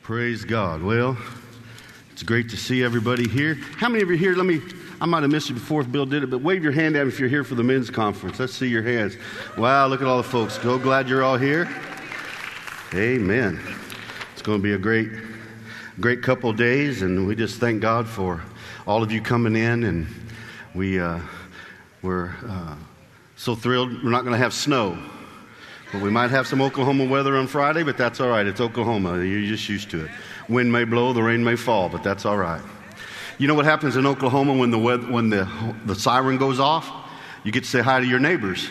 Praise God. Well, it's great to see everybody here. How many of you are here? I might have missed it before if Bill did it, but wave your hand out if you're here for the men's conference. Let's see your hands. Wow, look at all the folks. So glad you're all here. Amen. It's going to be a great couple of days, and we just thank God for all of you coming in, and we're so thrilled. We're not going to have snow. But we might have some Oklahoma weather on Friday, but that's all right. It's Oklahoma. You're just used to it. Wind may blow, the rain may fall, but that's all right. You know what happens in Oklahoma when the siren goes off? You get to say hi to your neighbors.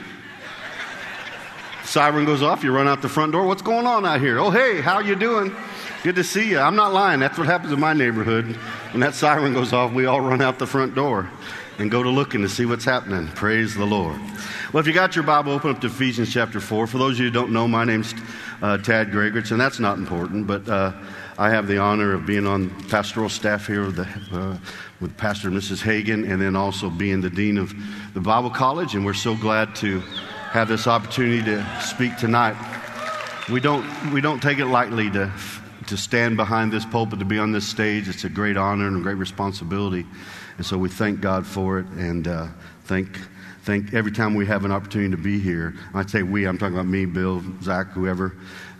Siren goes off, you run out the front door. What's going on out here? Oh, hey, how you doing? Good to see you. I'm not lying. That's what happens in my neighborhood. When that siren goes off, we all run out the front door and go to looking to see what's happening. Praise the Lord. Well, if you got your Bible, open up to Ephesians chapter 4. For those of you who don't know, my name's Tad Gregerich, and that's not important, but I have the honor of being on pastoral staff here with Pastor and Mrs. Hagan, and then also being the dean of the Bible College, and we're so glad to have this opportunity to speak tonight. We don't take it lightly to stand behind this pulpit, to be on this stage. It's a great honor and a great responsibility, and so we thank God for it, and thank every time we have an opportunity to be here. I say we, I'm talking about me, Bill, Zach, whoever,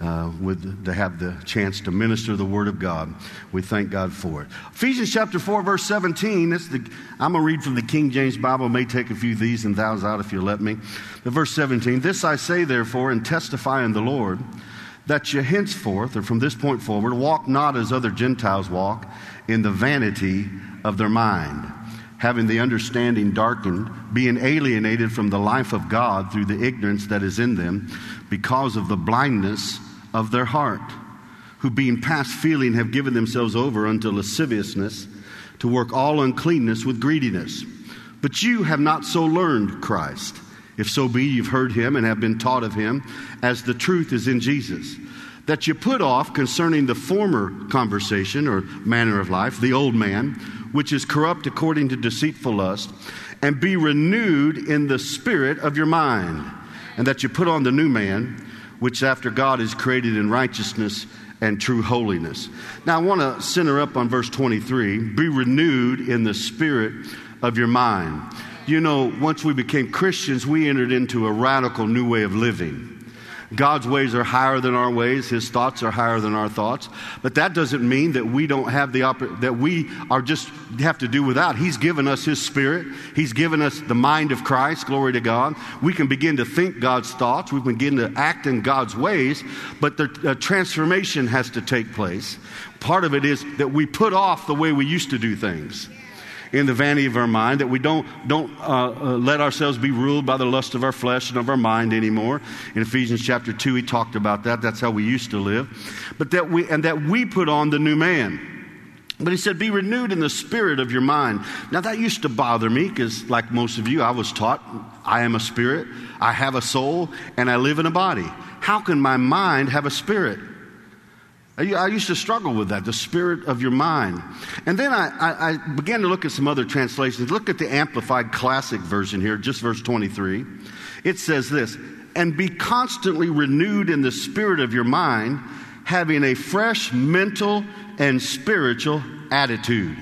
to have the chance to minister the Word of God. We thank God for it. Ephesians chapter 4, verse 17. I'm going to read from the King James Bible. I may take a few of these and thous out if you let me. But verse 17, "This I say, therefore, and testify in the Lord, that you henceforth, or from this point forward, walk not as other Gentiles walk, in the vanity of their mind, having the understanding darkened, being alienated from the life of God through the ignorance that is in them, because of the blindness of their heart, who being past feeling have given themselves over unto lasciviousness, to work all uncleanness with greediness. But you have not so learned Christ, if so be you've heard him and have been taught of him, as the truth is in Jesus, that you put off concerning the former conversation or manner of life, the old man, which is corrupt according to deceitful lust, and be renewed in the spirit of your mind, and that you put on the new man, which after God is created in righteousness and true holiness." Now I want to center up on verse 23, be renewed in the spirit of your mind. You know, once we became Christians, we entered into a radical new way of living. God's ways are higher than our ways. His thoughts are higher than our thoughts. But that doesn't mean that we don't have that we are just have to do without. He's given us His Spirit. He's given us the mind of Christ. Glory to God. We can begin to think God's thoughts. We can begin to act in God's ways. But the transformation has to take place. Part of it is that we put off the way we used to do things in the vanity of our mind, that we don't let ourselves be ruled by the lust of our flesh and of our mind anymore. In Ephesians chapter 2, he talked about that. That's how we used to live. But that we put on the new man. But he said, be renewed in the spirit of your mind. Now that used to bother me because, like most of you, I was taught I am a spirit, I have a soul, and I live in a body. How can my mind have a spirit? I used to struggle with that, the spirit of your mind. And then I began to look at some other translations. Look at the Amplified Classic version here, just verse 23. It says this, "And be constantly renewed in the spirit of your mind, having a fresh mental and spiritual attitude."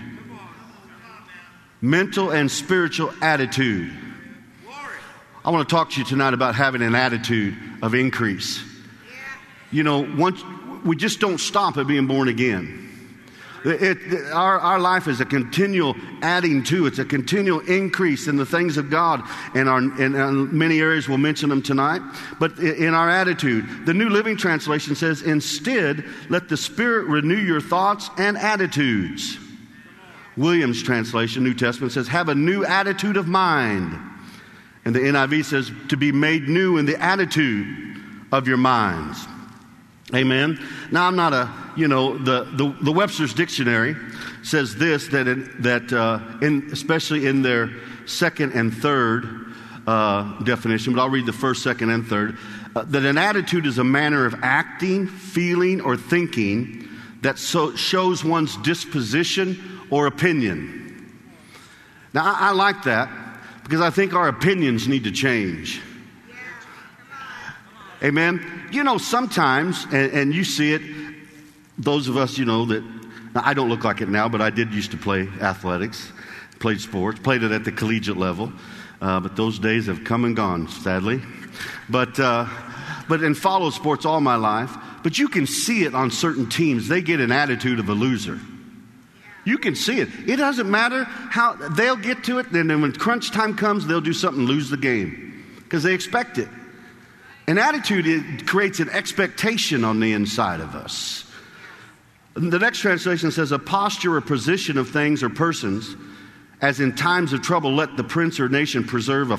Mental and spiritual attitude. I want to talk to you tonight about having an attitude of increase. You know, we just don't stop at being born again. Our life is a continual adding to. It's a continual increase in the things of God. And in many areas, we'll mention them tonight. But in our attitude, the New Living Translation says, "Instead, let the Spirit renew your thoughts and attitudes." Williams Translation, New Testament, says, "Have a new attitude of mind." And the NIV says, "To be made new in the attitude of your minds." Amen. Now, I'm not the Webster's Dictionary says this, especially in their second and third definition, but I'll read the first, second, and third, that an attitude is a manner of acting, feeling, or thinking that shows one's disposition or opinion. Now, I like that because I think our opinions need to change. Amen. You know, sometimes, and you see it, those of us, that, now I don't look like it now, but I did used to play athletics, played sports, played it at the collegiate level. But those days have come and gone, sadly. But and followed sports all my life. But you can see it on certain teams. They get an attitude of a loser. You can see it. It doesn't matter how they'll get to it. Then when crunch time comes, they'll do something and lose the game because they expect it. An attitude creates an expectation on the inside of us. The next translation says, a posture or position of things or persons, as in times of trouble, let the prince or nation preserve a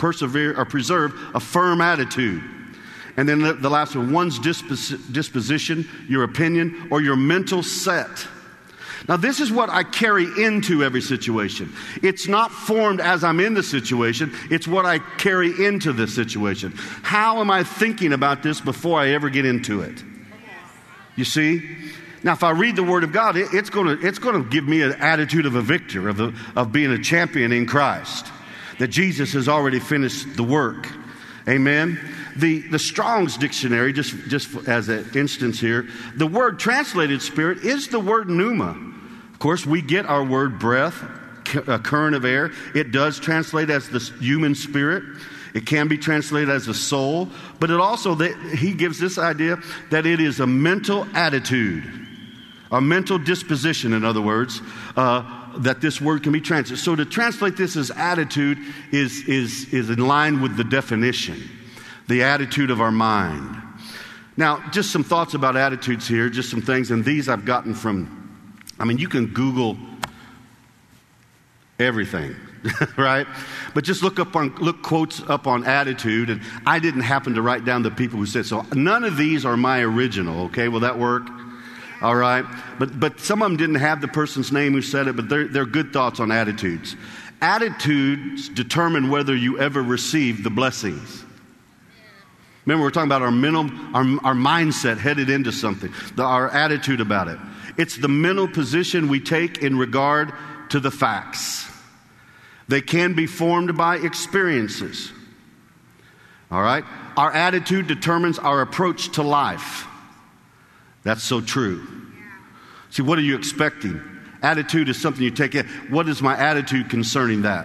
firm attitude. And then the last one, one's disposition, your opinion, or your mental set. Now, this is what I carry into every situation. It's not formed as I'm in the situation. It's what I carry into the situation. How am I thinking about this before I ever get into it? You see? Now, if I read the Word of God, it's going to give me an attitude of a victor, of being a champion in Christ. That Jesus has already finished the work. Amen? The Strong's Dictionary, just as an instance here, the word translated spirit is the word pneuma. Of course, we get our word breath, a current of air. It does translate as the human spirit. It can be translated as a soul. But it also, he gives this idea that it is a mental attitude, a mental disposition, in other words, that this word can be translated. So to translate this as attitude is in line with the definition, the attitude of our mind. Now, just some thoughts about attitudes here, just some things, and these I've gotten from, you can Google everything, right? But just look quotes up on attitude, and I didn't happen to write down the people who said so. None of these are my original, okay? Will that work? All right? But some of them didn't have the person's name who said it, but they're good thoughts on attitudes. Attitudes determine whether you ever receive the blessings. Remember, we're talking about our mindset headed into something, our attitude about it. It's the mental position we take in regard to the facts. They can be formed by experiences. All right? Our attitude determines our approach to life. That's so true. See, what are you expecting? Attitude is something you take in. What is my attitude concerning that?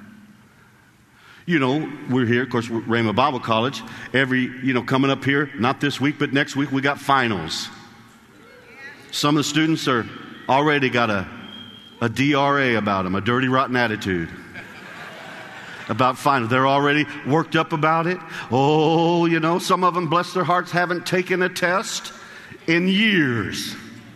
We're here, of course, we're Rhema Bible College. Coming up here, not this week, but next week, we got finals. Some of the students are already got a DRA about them, a dirty, rotten attitude about finals. They're already worked up about it. Oh, some of them, bless their hearts, haven't taken a test in years.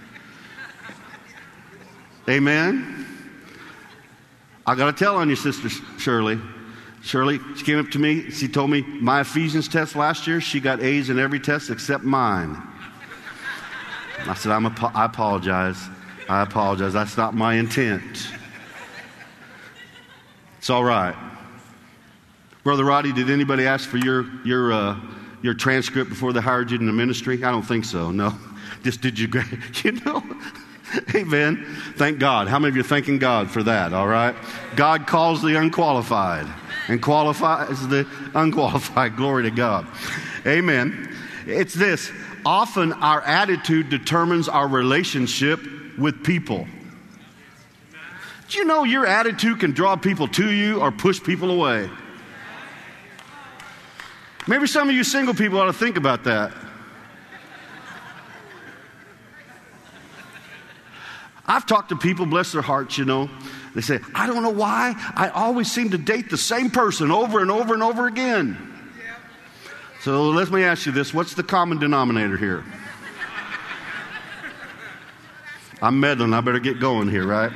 Amen? I got to tell on you, Sister Shirley. Shirley, she came up to me. She told me my Ephesians test last year, she got A's in every test except mine. I said, I apologize. I apologize. That's not my intent. It's all right. Brother Roddy, did anybody ask for your transcript before they hired you in the ministry? I don't think so. No. Just did you, Amen. Thank God. How many of you are thanking God for that? All right. God calls the unqualified and qualifies the unqualified. Glory to God. Amen. It's this. Often our attitude determines our relationship with people. Do you know your attitude can draw people to you or push people away? Maybe some of you single people ought to think about that. I've talked to people, bless their hearts, They say, I don't know why. I always seem to date the same person over and over and over again. So let me ask you this. What's the common denominator here? I'm meddling. I better get going here, right?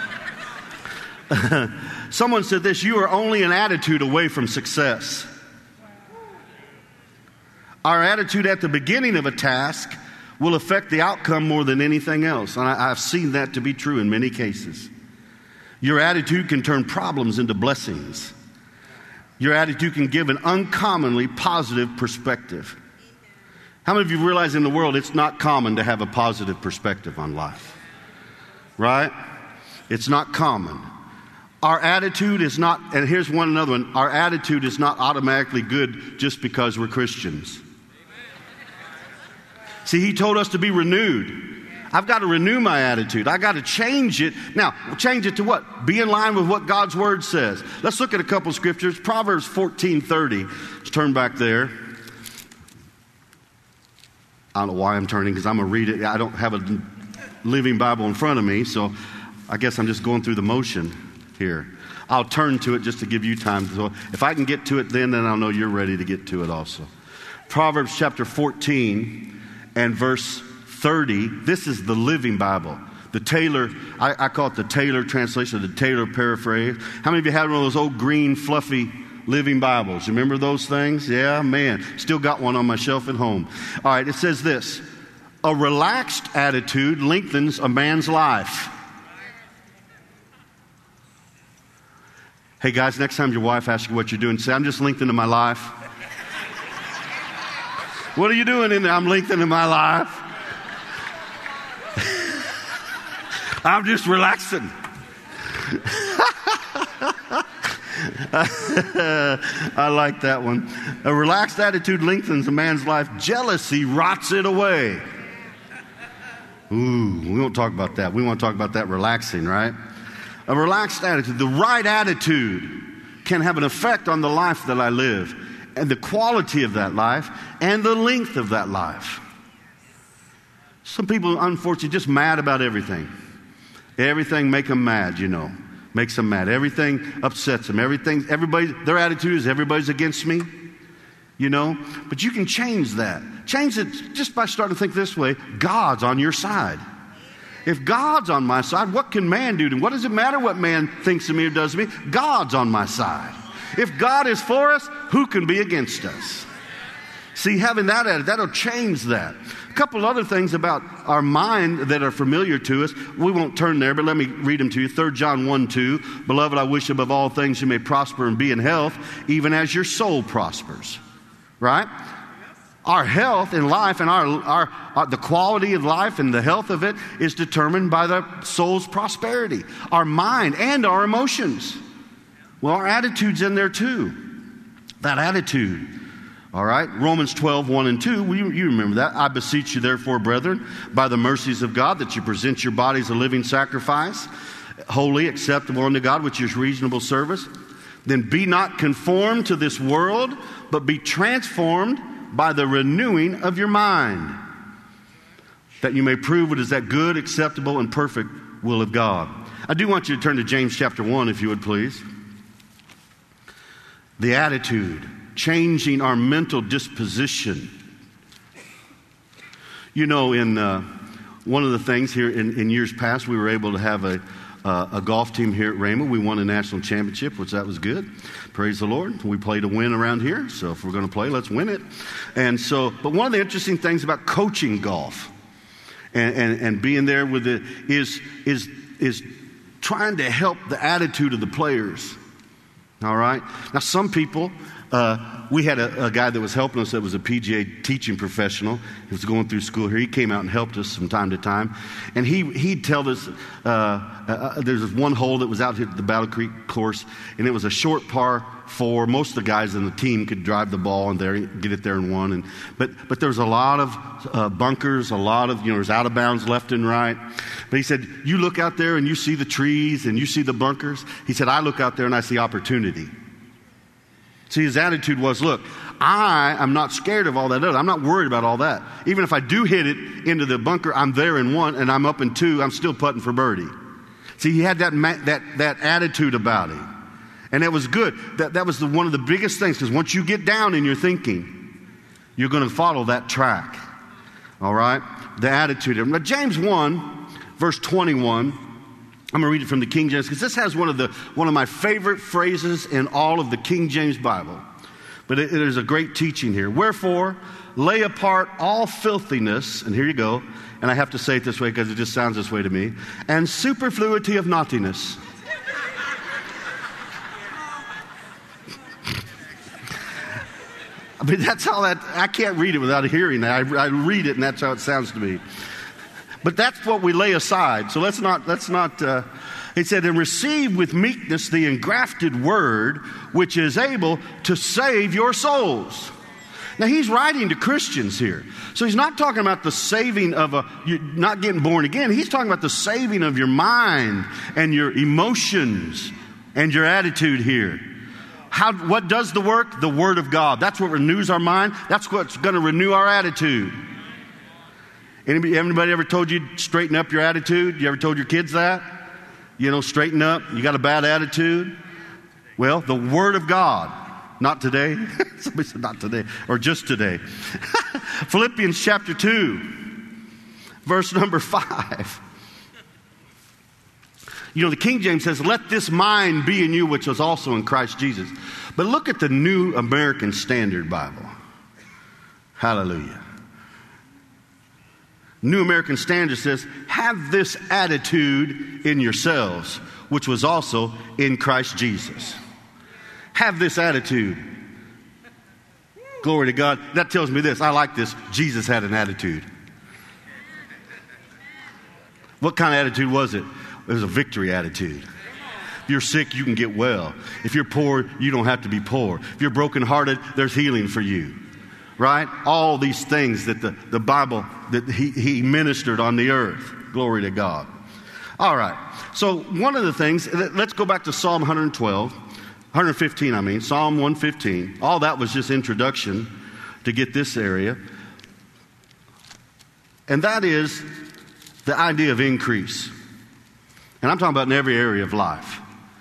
Someone said this, you are only an attitude away from success. Our attitude at the beginning of a task will affect the outcome more than anything else. And I've seen that to be true in many cases. Your attitude can turn problems into blessings. Your attitude can give an uncommonly positive perspective. How many of you realize in the world it's not common to have a positive perspective on life? Right? It's not common. Our attitude is not, and here's another one, our attitude is not automatically good just because we're Christians. See, he told us to be renewed. I've got to renew my attitude. I've got to change it. Now, change it to what? Be in line with what God's Word says. Let's look at a couple scriptures. Proverbs 14:30. Let's turn back there. I don't know why I'm turning, because I'm going to read it. I don't have a Living Bible in front of me, so I guess I'm just going through the motion here. I'll turn to it just to give you time. So if I can get to it then I'll know you're ready to get to it also. Proverbs chapter 14 and verse 30. This is the Living Bible. The Taylor, I call it the Taylor translation, the Taylor paraphrase. How many of you had one of those old green fluffy Living Bibles? You remember those things? Yeah, man. Still got one on my shelf at home. All right, it says this. A relaxed attitude lengthens a man's life. Hey guys, next time your wife asks you what you're doing, say, I'm just lengthening my life. What are you doing in there? I'm lengthening my life. I'm just relaxing. I like that one. A relaxed attitude lengthens a man's life. Jealousy rots it away. Ooh, we won't talk about that. We want to talk about that relaxing, right? A relaxed attitude, the right attitude can have an effect on the life that I live, and the quality of that life, and the length of that life. Some people, unfortunately, just mad about everything. Everything make them mad, makes them mad. Everything upsets them. Their attitude is everybody's against me, But you can change that. Change it just by starting to think this way: God's on your side. If God's on my side, what can man do to me? What does it matter what man thinks of me or does to me? God's on my side. If God is for us, who can be against us? See, having that attitude, that'll change that. A couple other things about our mind that are familiar to us. We won't turn there, but let me read them to you. 3 John 1:2. Beloved, I wish above all things you may prosper and be in health, even as your soul prospers. Right? Our health in life and the quality of life and the health of it is determined by the soul's prosperity. Our mind and our emotions. Well, our attitude's in there too. That attitude. All right? Romans 12:1 and 2. You remember that. I beseech you therefore, brethren, by the mercies of God, that you present your bodies a living sacrifice, holy, acceptable unto God, which is reasonable service. Then be not conformed to this world, but be transformed by the renewing of your mind, that you may prove what is that good, acceptable, and perfect will of God. I do want you to turn to James chapter 1, if you would please. The attitude, changing our mental disposition. In one of the things here in years past, we were able to have a golf team here at Rhema. We won a national championship, which that was good. Praise the Lord. We play to win around here, so if we're going to play, let's win it. But one of the interesting things about coaching golf and being there with it is trying to help the attitude of the players. All right? Now, some people, we had a guy that was helping us that was a PGA teaching professional. He was going through school here. He came out and helped us from time to time. And he'd tell us, there's one hole that was out here at the Battle Creek course, and it was a short par 4. Most of the guys in the team could drive the ball and get it there in one. But there was a lot of bunkers, a lot of, there's out of bounds left and right. But he said, you look out there and you see the trees and you see the bunkers. He said, I look out there and I see opportunity. See, his attitude was, look, I am not scared of all that other. I'm not worried about all that. Even if I do hit it into the bunker, I'm there in 1 and I'm up in 2, I'm still putting for birdie. See, he had that attitude about him. And it was good. That was one of the biggest things, because once you get down in your thinking, you're going to follow that track. All right? The attitude. Now, James 1, verse 21, I'm going to read it from the King James, because this has one of my favorite phrases in all of the King James Bible. But it is a great teaching here. Wherefore, lay apart all filthiness, and here you go, and I have to say it this way because it just sounds this way to me, and superfluity of naughtiness. I mean, that's how I can't read it without hearing that. I read it and that's how it sounds to me. But that's what we lay aside. So let's not, it said, and receive with meekness the engrafted word, which is able to save your souls. Now, he's writing to Christians here. So he's not talking about the saving of you're not getting born again. He's talking about the saving of your mind and your emotions and your attitude here. What does the work? The Word of God. That's what renews our mind. That's what's going to renew our attitude. Anybody ever told you to straighten up your attitude? You ever told your kids that? Straighten up. You got a bad attitude. Well, the Word of God. Not today. Somebody said not today. Or just today. Philippians chapter 2, verse number 5. The King James says, let this mind be in you, which was also in Christ Jesus. But look at the New American Standard Bible. Hallelujah. New American Standard says, have this attitude in yourselves, which was also in Christ Jesus. Have this attitude. Glory to God. That tells me this. I like this. Jesus had an attitude. What kind of attitude was it? It was a victory attitude. If you're sick, you can get well. If you're poor, you don't have to be poor. If you're brokenhearted, there's healing for you. Right? All these things that the Bible, that he ministered on the earth. Glory to God. All right. So one of the things, let's go back to Psalm 115, Psalm 115. All that was just introduction to get this area. And that is the idea of increase. And I'm talking about in every area of life.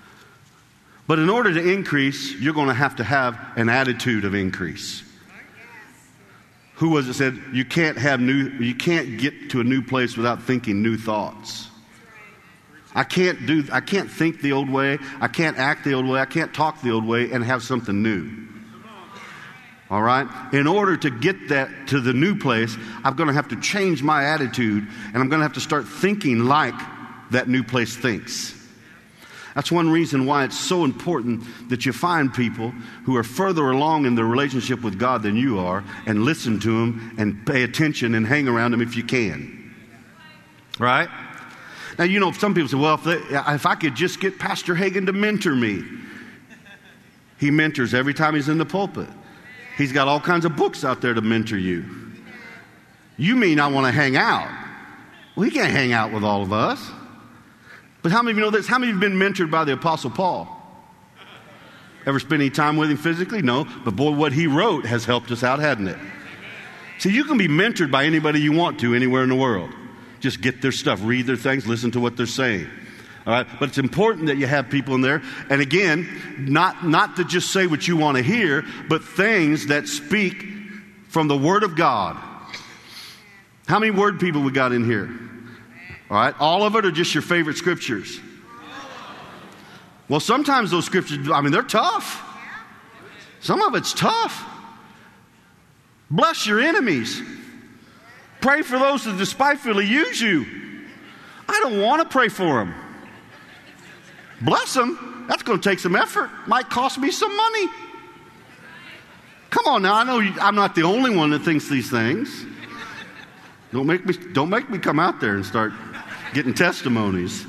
But in order to increase, you're going to have an attitude of increase. Who was it said, you can't get to a new place without thinking new thoughts. I can't think the old way. I can't act the old way. I can't talk the old way and have something new. All right? In order to get that to the new place, I'm going to have to change my attitude, and I'm going to have to start thinking like that new place thinks. That's one reason why it's so important that you find people who are further along in their relationship with God than you are, and listen to them and pay attention and hang around them if you can. Right? Now, some people say, well, if I could just get Pastor Hagin to mentor me. He mentors every time he's in the pulpit. He's got all kinds of books out there to mentor you. You mean I want to hang out? Well, he can't hang out with all of us. But how many of you know this? How many of you have been mentored by the Apostle Paul? Ever spend any time with him physically? No. But boy, what he wrote has helped us out, hasn't it? See, you can be mentored by anybody you want to anywhere in the world. Just get their stuff, read their things, listen to what they're saying. All right? But it's important that you have people in there. And again, not to just say what you want to hear, but things that speak from the Word of God. How many word people we got in here? All right? All of it, or just your favorite scriptures? Well, sometimes those scriptures, they're tough. Some of it's tough. Bless your enemies. Pray for those that despitefully use you. I don't want to pray for them. Bless them. That's going to take some effort. Might cost me some money. Come on now. I know I'm not the only one that thinks these things. Don't make me come out there and start getting testimonies.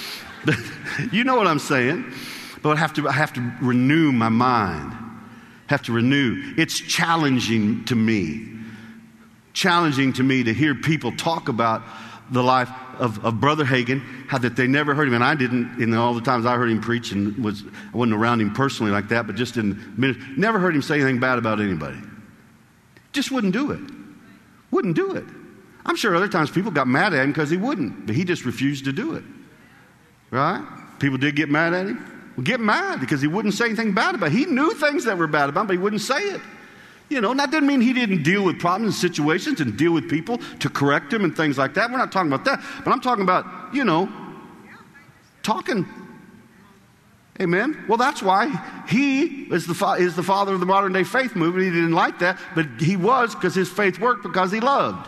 You know what I'm saying. But I have to renew my mind. Have to renew. It's challenging to me. Challenging to me to hear people talk about the life of Brother Hagin, how that they never heard him, and I didn't. In all the times I heard him preach, and I wasn't around him personally like that, but just in ministry, never heard him say anything bad about anybody. Just wouldn't do it. Wouldn't do it. I'm sure other times people got mad at him because he wouldn't, but he just refused to do it. Right? People did get mad at him. Well, get mad because he wouldn't say anything bad about it. He knew things that were bad about him, but he wouldn't say it. And that didn't mean he didn't deal with problems and situations and deal with people to correct them and things like that. We're not talking about that. But I'm talking about, talking. Amen? Well, that's why he is the father of the modern day faith movement. He didn't like that, but he was, because his faith worked because he loved.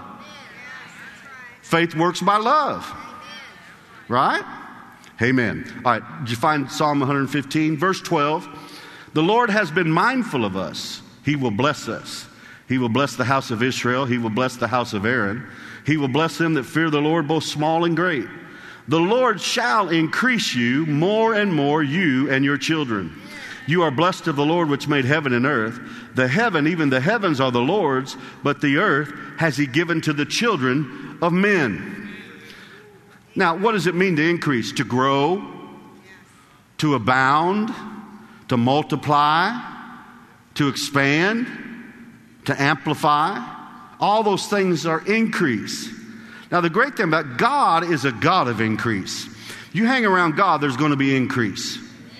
Faith works by love. Right? Amen. All right. Did you find Psalm 115? Verse 12. The Lord has been mindful of us. He will bless us. He will bless the house of Israel. He will bless the house of Aaron. He will bless them that fear the Lord, both small and great. The Lord shall increase you more and more, you and your children. You are blessed of the Lord which made heaven and earth. The heaven, even the heavens are the Lord's, but the earth has he given to the children of men. Now, what does it mean to increase? To grow, to abound, to multiply, to expand, to amplify. All those things are increase. Now, the great thing about God is a God of increase. You hang around God, there's going to be increase.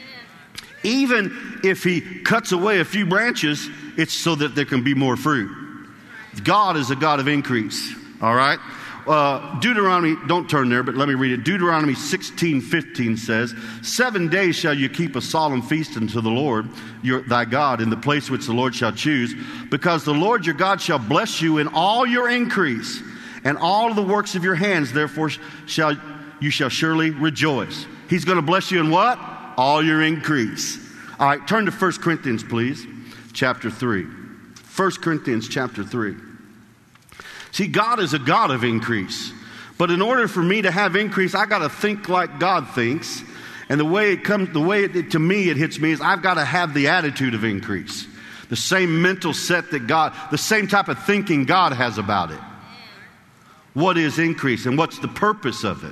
Even if he cuts away a few branches, it's so that there can be more fruit. God is a God of increase. All right? Deuteronomy, don't turn there, but let me read it. Deuteronomy 16:15 says, 7 days shall you keep a solemn feast unto the Lord thy God in the place which the Lord shall choose, because the Lord your God shall bless you in all your increase and all of the works of your hands. Therefore you shall surely rejoice. He's going to bless you in what? All your increase. All right, turn to 1 Corinthians, please, chapter 3. 1 Corinthians chapter 3. See, God is a God of increase. But in order for me to have increase, I got to think like God thinks. And the way to me it hits me is I've got to have the attitude of increase. The same mental set that God, the same type of thinking God has about it. What is increase and what's the purpose of it?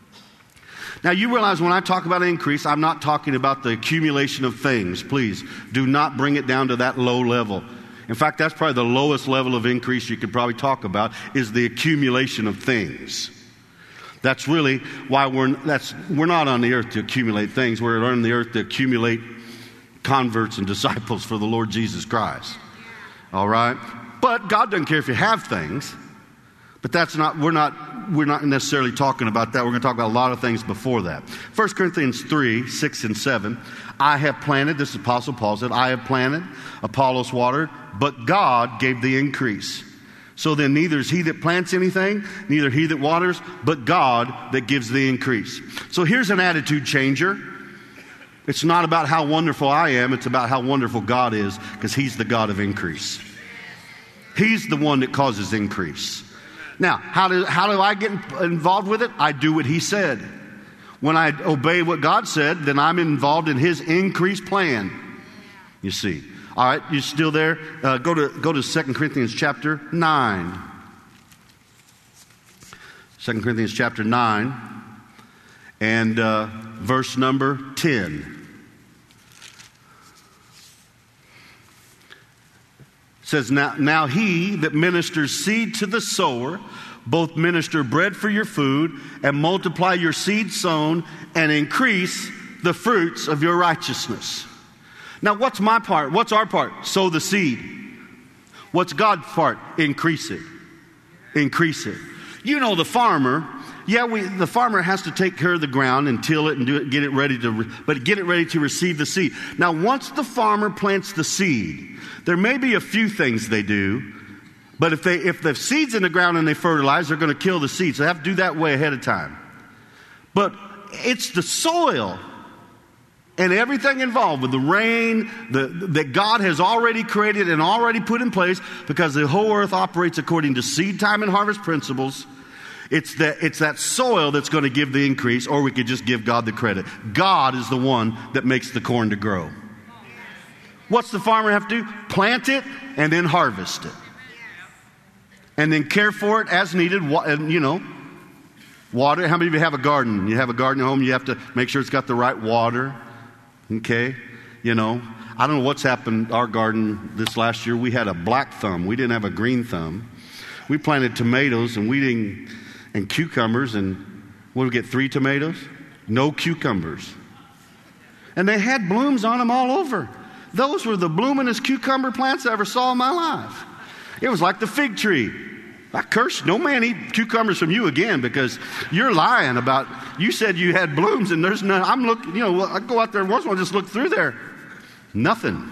Now, you realize when I talk about increase, I'm not talking about the accumulation of things. Please, do not bring it down to that low level. In fact, that's probably the lowest level of increase you could probably talk about is the accumulation of things. That's really why we're not on the earth to accumulate things. We're on the earth to accumulate converts and disciples for the Lord Jesus Christ. All right? But God doesn't care if you have things. But we're not necessarily talking about that. We're going to talk about a lot of things before that. 1 Corinthians 3, 6 and 7. I have planted, this is Apostle Paul said, I have planted, Apollos watered, but God gave the increase. So then neither is he that plants anything, neither he that waters, but God that gives the increase. So here's an attitude changer. It's not about how wonderful I am, it's about how wonderful God is, because he's the God of increase. He's the one that causes increase. Now, how do I get involved with it? I do what he said. When I obey what God said, then I'm involved in his increase plan. You see. All right, you still there? Go to 2 Corinthians chapter 9. 2 Corinthians chapter 9 and verse number 10. Says, now he that ministers seed to the sower, both minister bread for your food, and multiply your seed sown, and increase the fruits of your righteousness. Now, what's my part? What's our part? Sow the seed. What's God's part? Increase it. Increase it. You know, the farmer, the farmer has to take care of the ground and till it and do it, get it ready to receive the seed. Now, once the farmer plants the seed, there may be a few things they do, but if the seed's in the ground and they fertilize, they're going to kill the seed. So they have to do that way ahead of time. But it's the soil and everything involved with the rain that God has already created and already put in place, because the whole earth operates according to seed time and harvest principles. It's that soil that's going to give the increase, or we could just give God the credit. God is the one that makes the corn to grow. What's the farmer have to do? Plant it and then harvest it. And then care for it as needed. Water. How many of you have a garden? You have a garden at home, you have to make sure it's got the right water. Okay? I don't know what's happened to our garden this last year. We had a black thumb. We didn't have a green thumb. We planted tomatoes and cucumbers, and what did we get, 3 tomatoes? No cucumbers. And they had blooms on them all over. Those were the bloomingest cucumber plants I ever saw in my life. It was like the fig tree. I curse, no man eat cucumbers from you again, because you're lying about, you said you had blooms and there's none. I'm looking, I go out there once in a while, just look through there. Nothing.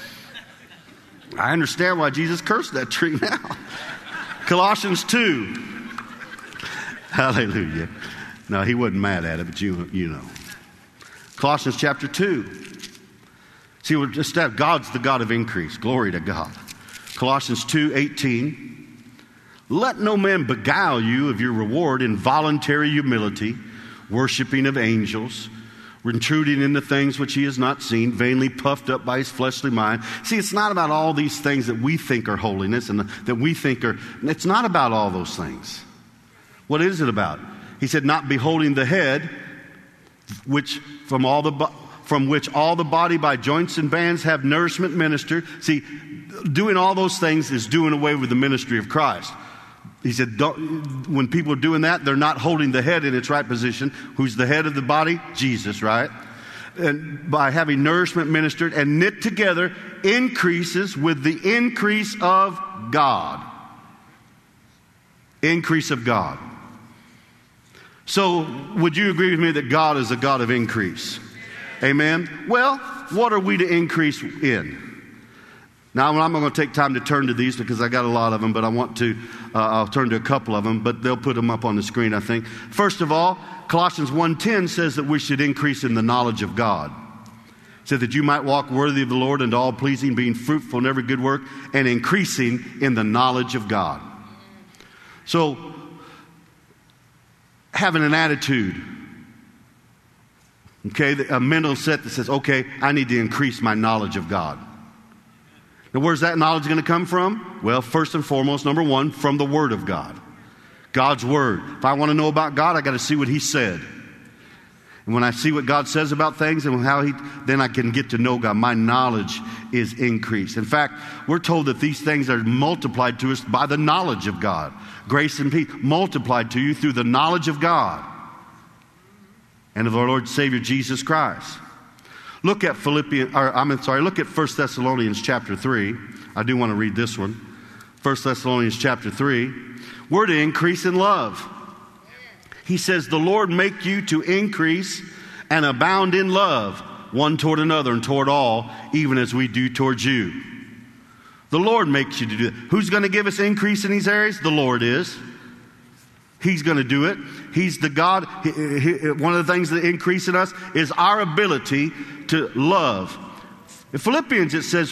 I understand why Jesus cursed that tree now. Colossians 2. Hallelujah. No, he wasn't mad at it, but you know. Colossians chapter 2. See, we're just that God's the God of increase. Glory to God. Colossians 2:18. Let no man beguile you of your reward in voluntary humility, worshiping of angels, intruding into things which he has not seen, vainly puffed up by his fleshly mind. See, it's not about all these things that we think are holiness and that we think are, it's not about all those things. What is it about? He said, not beholding the head, which from which all the body by joints and bands have nourishment ministered. See, doing all those things is doing away with the ministry of Christ. He said, when people are doing that, they're not holding the head in its right position. Who's the head of the body? Jesus, right? And by having nourishment ministered and knit together, increases with the increase of God. Increase of God. So, would you agree with me that God is a God of increase? Amen? Well, what are we to increase in? Now, I'm not going to take time to turn to these because I got a lot of them, but I want to, I'll turn to a couple of them, but they'll put them up on the screen, I think. First of all, Colossians 1:10 says that we should increase in the knowledge of God. It said that you might walk worthy of the Lord and all pleasing, being fruitful in every good work, and increasing in the knowledge of God. So, having an attitude, okay, a mental set that says, okay, I need to increase my knowledge of God. Now, where's that knowledge going to come from? Well, first and foremost, number one, from the Word of God. God's Word. If I want to know about God, I got to see what He said. And when I see what God says about things and then I can get to know God. My knowledge is increased. In fact, we're told that these things are multiplied to us by the knowledge of God. Grace and peace multiplied to you through the knowledge of God and of our Lord and Savior Jesus Christ. Look at look at 1 Thessalonians chapter 3. I do want to read this one. 1 Thessalonians chapter 3. We're to increase in love. He says, the Lord make you to increase and abound in love, one toward another and toward all, even as we do towards you. The Lord makes you to do that. Who's going to give us increase in these areas? The Lord is. He's going to do it. He's the God. One of the things that increase in us is our ability to love. In Philippians, it says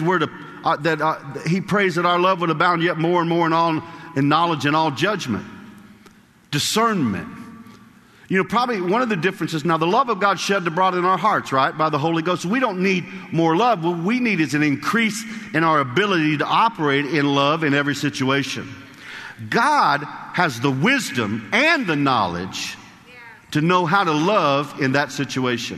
he prays that our love would abound yet more and more in knowledge and all judgment. Discernment. You know, probably one of the differences, now the love of God shed abroad in our hearts, right, by the Holy Ghost. We don't need more love. What we need is an increase in our ability to operate in love in every situation. God has the wisdom and the knowledge to know how to love in that situation.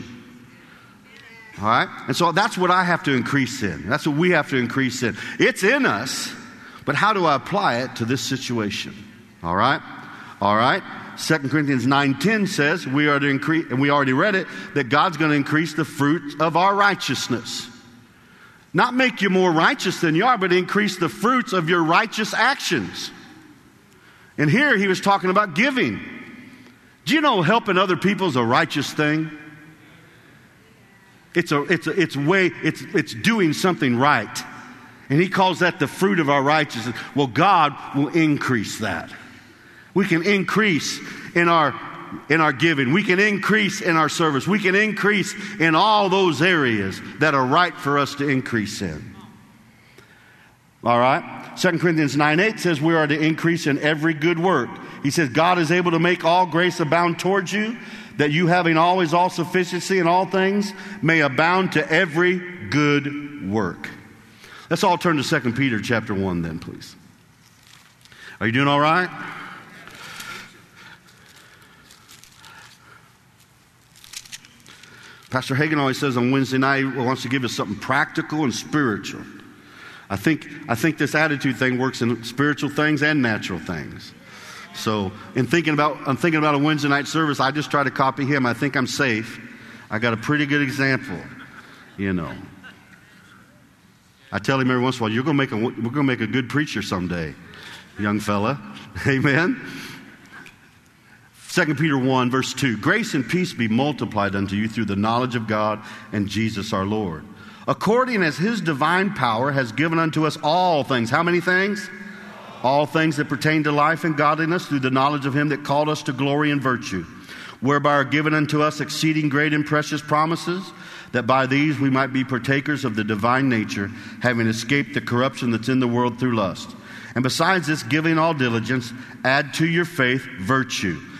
All right? And so that's what I have to increase in. That's what we have to increase in. It's in us, but how do I apply it to this situation? All right? All right? 2 Corinthians 9:10 says we are to increase, and we already read it, that God's going to increase the fruit of our righteousness. Not make you more righteous than you are, but increase the fruits of your righteous actions. And here he was talking about giving. Do you know helping other people is a righteous thing? It's doing something right. And he calls that the fruit of our righteousness. Well, God will increase that. We can increase in our giving. We can increase in our service. We can increase in all those areas that are right for us to increase in. All right? 2 Corinthians 9:8 says we are to increase in every good work. He says God is able to make all grace abound towards you, that you having always all sufficiency in all things may abound to every good work. Let's all turn to 2 Peter chapter 1 then, please. Are you doing all right? Pastor Hagin always says on Wednesday night he wants to give us something practical and spiritual. I think this attitude thing works in spiritual things and natural things. So, I'm thinking about a Wednesday night service. I just try to copy him. I think I'm safe. I got a pretty good example, you know. I tell him every once in a while, we're going to make a good preacher someday, young fella. Amen. 2 Peter 1, verse 2. Grace and peace be multiplied unto you through the knowledge of God and Jesus our Lord, according as his divine power has given unto us all things. How many things? All things that pertain to life and godliness through the knowledge of him that called us to glory and virtue, whereby are given unto us exceeding great and precious promises, that by these we might be partakers of the divine nature, having escaped the corruption that's in the world through lust. And besides this, giving all diligence, add to your faith virtue.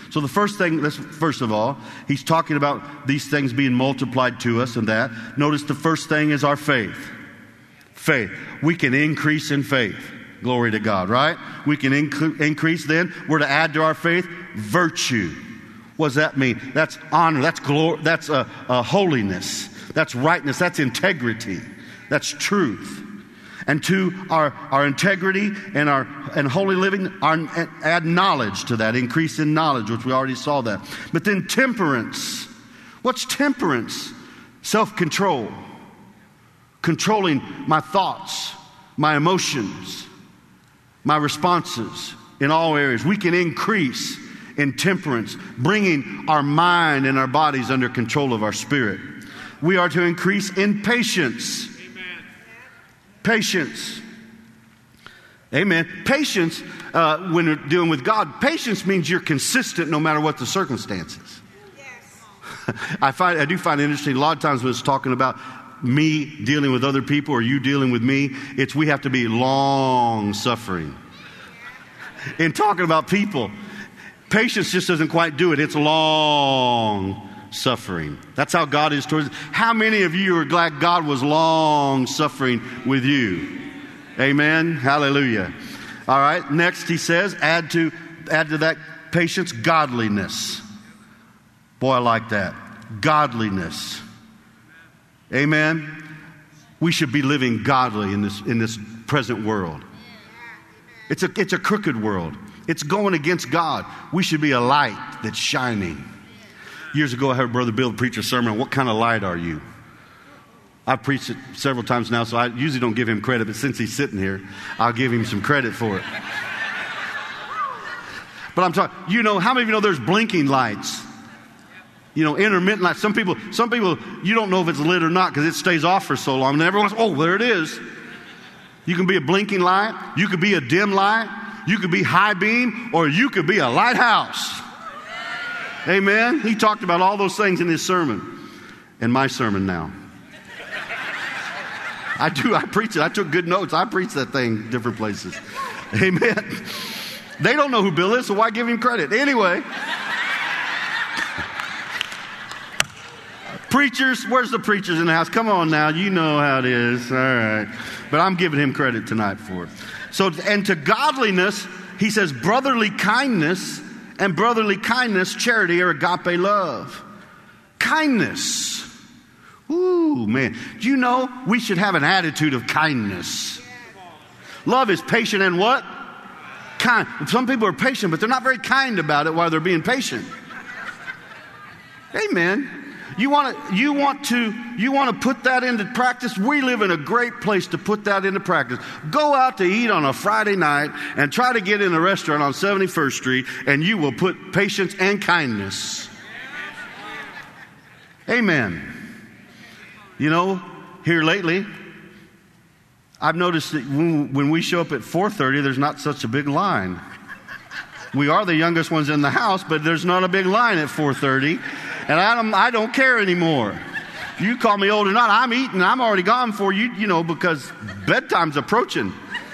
So the first thing, first of all, he's talking about these things being multiplied to us and that. Notice the first thing is our faith. Faith. We can increase in faith. Glory to God, right? We can increase then. We're to add to our faith virtue. What does that mean? That's honor. That's glory. That's holiness. That's rightness. That's integrity. That's truth. And to our integrity and holy living, add knowledge to that. Increase in knowledge, which we already saw that. But then temperance. What's temperance? Self-control. Controlling my thoughts, my emotions, my responses in all areas. We can increase in temperance, bringing our mind and our bodies under control of our spirit. We are to increase in patience. Amen. Patience. Amen. Patience, when we're dealing with God, patience means you're consistent no matter what the circumstances. Yes. I do find it interesting, a lot of times when it's talking about me dealing with other people or you dealing with me, we have to be long suffering. In talking about people, patience just doesn't quite do it. It's long suffering. That's how God is towards us. How many of you are glad God was long suffering with you? Amen. Hallelujah. All right. Next he says, add to that patience, godliness. Boy, I like that. Godliness. Amen. We should be living godly in this present world. It's a crooked world. It's going against God. We should be a light that's shining. Years ago, I heard Brother Bill preach a sermon on what kind of light are you? I've preached it several times now, so I usually don't give him credit, but since he's sitting here, I'll give him some credit for it. But I'm talking, how many of you know there's blinking lights? Intermittent lights. Some people, you don't know if it's lit or not because it stays off for so long. And everyone's, there it is. You can be a blinking light. You could be a dim light. You could be high beam, or you could be a lighthouse. Amen. He talked about all those things in his sermon. In my sermon now. I preach it. I took good notes. I preach that thing different places. Amen. They don't know who Bill is, so why give him credit? Anyway. Preachers, where's the preachers in the house? Come on now, you know how it is. All right. But I'm giving him credit tonight for it. So, and to godliness, he says brotherly kindness, and brotherly kindness, charity, or agape love. Kindness. Ooh, man. Do you know we should have an attitude of kindness? Love is patient and what? Kind. Some people are patient, but they're not very kind about it while they're being patient. Amen. You want to put that into practice? We live in a great place to put that into practice. Go out to eat on a Friday night and try to get in a restaurant on 71st Street, and you will put patience and kindness. Amen. Here lately, I've noticed that when we show up at 4:30, there's not such a big line. We are the youngest ones in the house, but there's not a big line at 4:30. And I don't care anymore. You call me old or not, I'm eating. I'm already gone for you, because bedtime's approaching.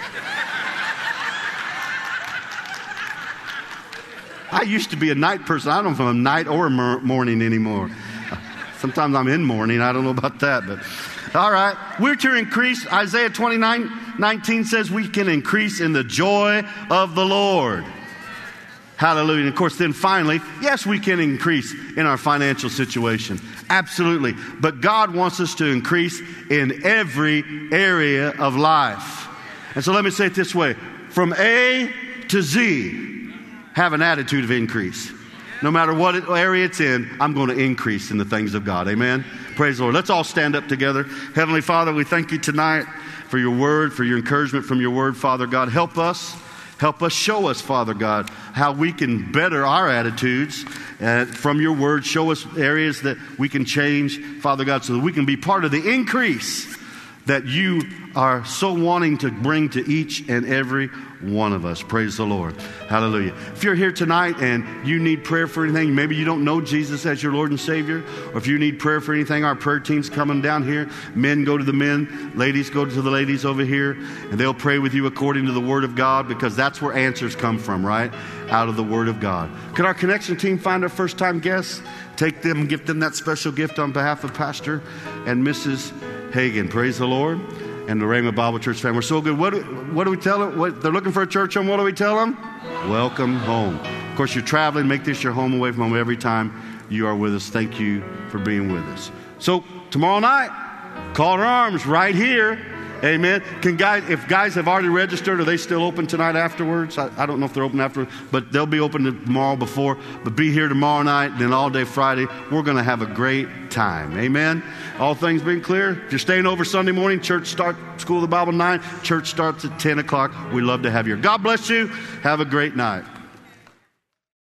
I used to be a night person. I don't know if I'm a night or morning anymore. Sometimes I'm in morning. I don't know about that, but all right. We're to increase. Isaiah 29:19 says we can increase in the joy of the Lord. Hallelujah. And of course, then finally, yes, we can increase in our financial situation. Absolutely. But God wants us to increase in every area of life. And so let me say it this way. From A to Z, have an attitude of increase. No matter what area it's in, I'm going to increase in the things of God. Amen. Praise the Lord. Let's all stand up together. Heavenly Father, we thank you tonight for your word, for your encouragement from your word, Father God. Help us. Help us, show us, Father God, how we can better our attitudes from your word. Show us areas that we can change, Father God, so that we can be part of the increase that you are so wanting to bring to each and every one of us. Praise the Lord. Hallelujah. If you're here tonight and you need prayer for anything, maybe you don't know Jesus as your Lord and Savior, or if you need prayer for anything, our prayer team's coming down here. Men, go to the men. Ladies, go to the ladies over here, and they'll pray with you according to the Word of God, because that's where answers come from, right? Out of the Word of God. Could our connection team find our first-time guests? Take them and give them that special gift on behalf of Pastor and Mrs. Hagan. Praise the Lord. And the Rhema Bible Church family. We're so good. What do we tell them? They're looking for a church home. What do we tell them? Welcome home. Of course, you're traveling. Make this your home away from home every time you are with us. Thank you for being with us. So tomorrow night, Call to Arms right here. Amen. If guys have already registered, are they still open tonight afterwards? I don't know if they're open afterwards, but they'll be open tomorrow before. But be here tomorrow night, then all day Friday. We're going to have a great time. Amen. All things being clear. If you're staying over Sunday morning, church starts, School of the Bible 9. Church starts at 10 o'clock. We love to have you. God bless you. Have a great night.